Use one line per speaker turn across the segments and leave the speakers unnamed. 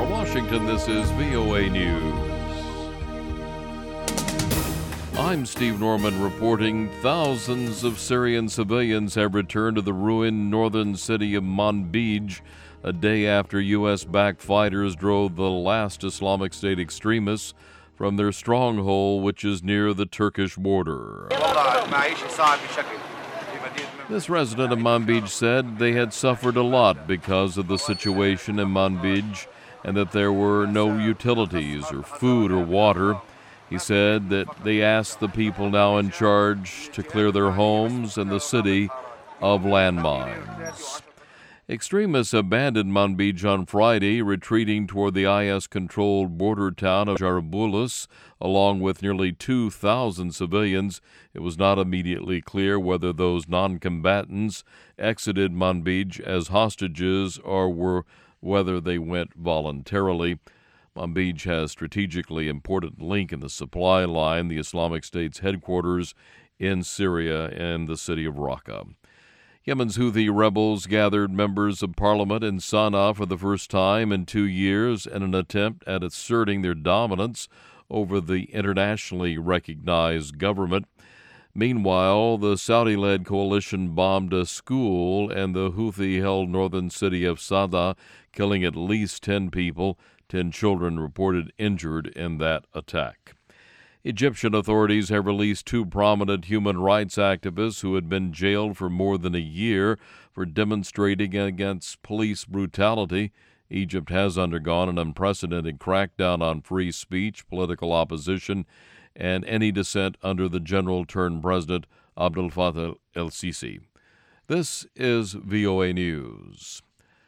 From Washington, this is VOA News. I'm Steve Norman reporting thousands of Syrian civilians have returned to the ruined northern city of Manbij a day after U.S.-backed fighters drove the last Islamic State extremists from their stronghold, which is near the Turkish border. This resident of Manbij said they had suffered a lot because of the situation in Manbij and that there were no utilities or food or water. He said that they asked the people now in charge to clear their homes and the city of landmines. Extremists abandoned Manbij on Friday, retreating toward the IS-controlled border town of Jarablus, along with nearly 2,000 civilians. It was not immediately clear whether those non-combatants exited Manbij as hostages or whether they went voluntarily. Manbij has strategically important link in the supply line, the Islamic State's headquarters in Syria and the city of Raqqa. Yemen's Houthi rebels gathered members of parliament in Sana'a for the first time in 2 years in an attempt at asserting their dominance over the internationally recognized government. Meanwhile, the Saudi-led coalition bombed a school in the Houthi-held northern city of Sana'a, killing at least 10 people. 10 children reported injured in that attack. Egyptian authorities have released 2 prominent human rights activists who had been jailed for more than a year for demonstrating against police brutality. Egypt has undergone an unprecedented crackdown on free speech, political opposition, and any dissent under the general-turned-president Abdel Fattah el-Sisi. This is VOA News.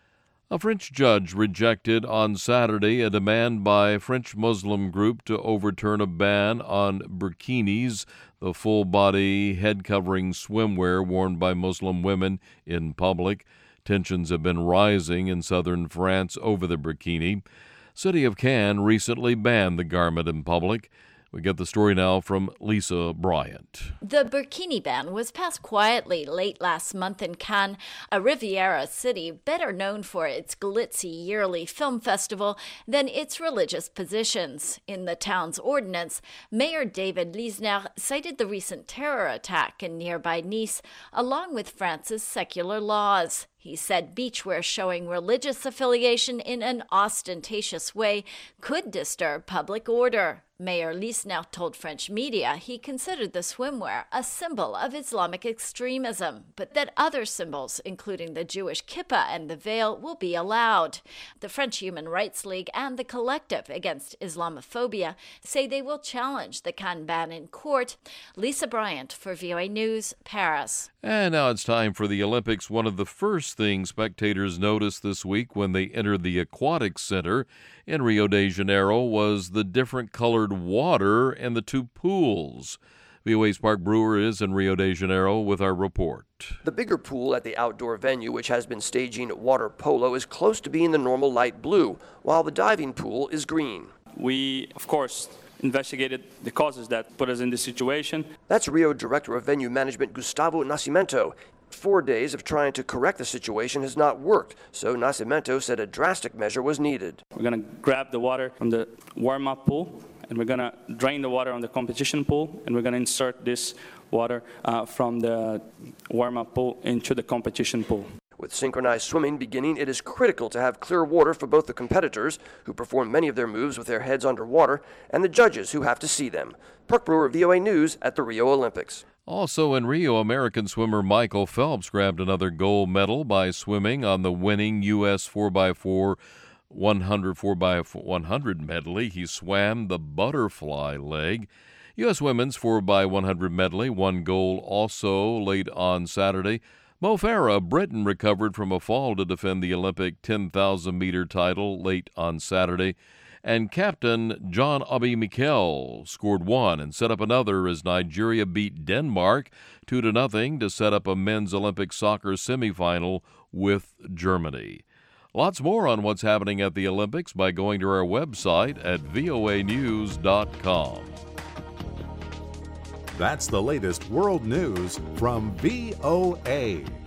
A French judge rejected on Saturday a demand by a French Muslim group to overturn a ban on burkinis, the full-body, head-covering swimwear worn by Muslim women in public. Tensions have been rising in southern France over the burkini. City of Cannes recently banned the garment in public. We get the story now from Lisa Bryant.
The burkini ban was passed quietly late last month in Cannes, a Riviera city better known for its glitzy yearly film festival than its religious positions. In the town's ordinance, Mayor David Lisner cited the recent terror attack in nearby Nice, along with France's secular laws. He said beachwear showing religious affiliation in an ostentatious way could disturb public order. Mayor Lisner told French media he considered the swimwear a symbol of Islamic extremism, but that other symbols, including the Jewish kippah and the veil, will be allowed. The French Human Rights League and the Collective Against Islamophobia say they will challenge the Cannes ban in court. Lisa Bryant for VOA News, Paris.
And now it's time for the Olympics. One of the first things spectators noticed this week when they entered the Aquatic Center in Rio de Janeiro was the different colored water in the 2 pools. VOA's Park Brewer is in Rio de Janeiro with our report.
The bigger pool at the outdoor venue, which has been staging water polo, is close to being the normal light blue, while the diving pool is green.
We, of course, investigated the causes that put us in this situation.
That's Rio Director of Venue Management Gustavo Nascimento. 4 days of trying to correct the situation has not worked, so Nascimento said a drastic measure was needed.
We're going to grab the water from the warm-up pool, and we're going to drain the water on the competition pool, and we're going to insert this water from the warm-up pool into the competition pool.
With synchronized swimming beginning, it is critical to have clear water for both the competitors, who perform many of their moves with their heads underwater, and the judges, who have to see them. Park Brewer, VOA News at the Rio Olympics.
Also in Rio, American swimmer Michael Phelps grabbed another gold medal by swimming on the winning U.S. 4x4 4x100 medley. He swam the butterfly leg. U.S. women's 4x100 medley won gold also late on Saturday. Mo Farah of Britain recovered from a fall to defend the Olympic 10,000-meter title late on Saturday. And Captain John Obi Mikel scored 1 and set up another as Nigeria beat Denmark 2-0 to set up a men's Olympic soccer semifinal with Germany. Lots more on what's happening at the Olympics by going to our website at voanews.com.
That's the latest world news from VOA.